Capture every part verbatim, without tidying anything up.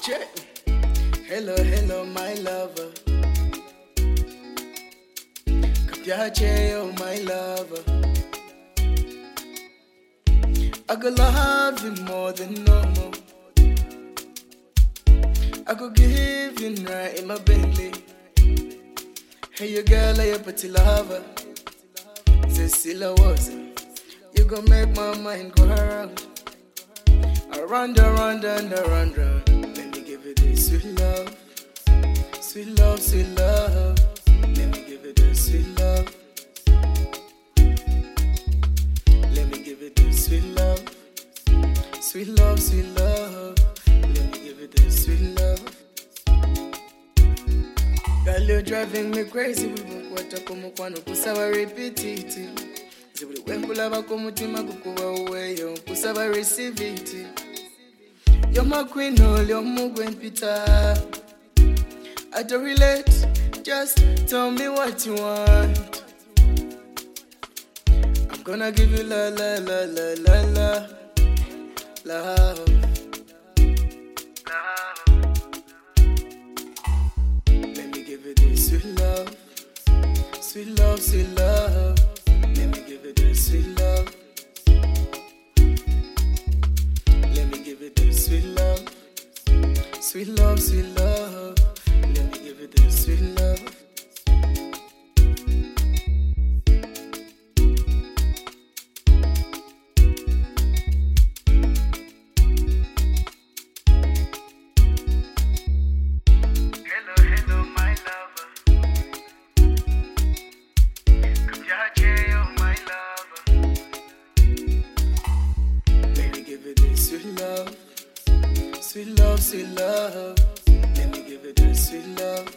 Check. Hello, hello, my lover. Kapiache, oh my lover. I could love you more than normal. I could give you right in my Bentley. Hey, you girl, are you pretty lover? Cecilia was it? You gon' make my mind go around. Around, around, and around, around. Let me give you this sweet love. Sweet love, sweet love. Let me give you this sweet love. Let me give you this sweet love. Sweet love, sweet love. Let me give you this sweet love. Girl, you're driving me crazy. We won't watch como cuando kusaba repeat it. Zibuli wengula bako mutima kukuwa uweyo kusaba receive it. You're my queen, oh, you're my queen, Peter. I don't relate, just tell me what you want. I'm gonna give you la la la la la la love. Let me give you this sweet love, sweet love, sweet love. Let me give you this sweet love. Let me give you this sweet love, sweet love, sweet love. Let me give you this sweet love. Hello, hello, my lover. Kapiache, oh my lover. Let me give you this sweet love, sweet love, sweet love. Let me give you this sweet love.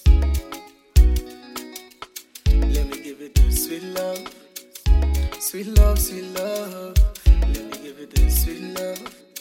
Let me give you this sweet love. Sweet love, sweet love. Let me give you this sweet love.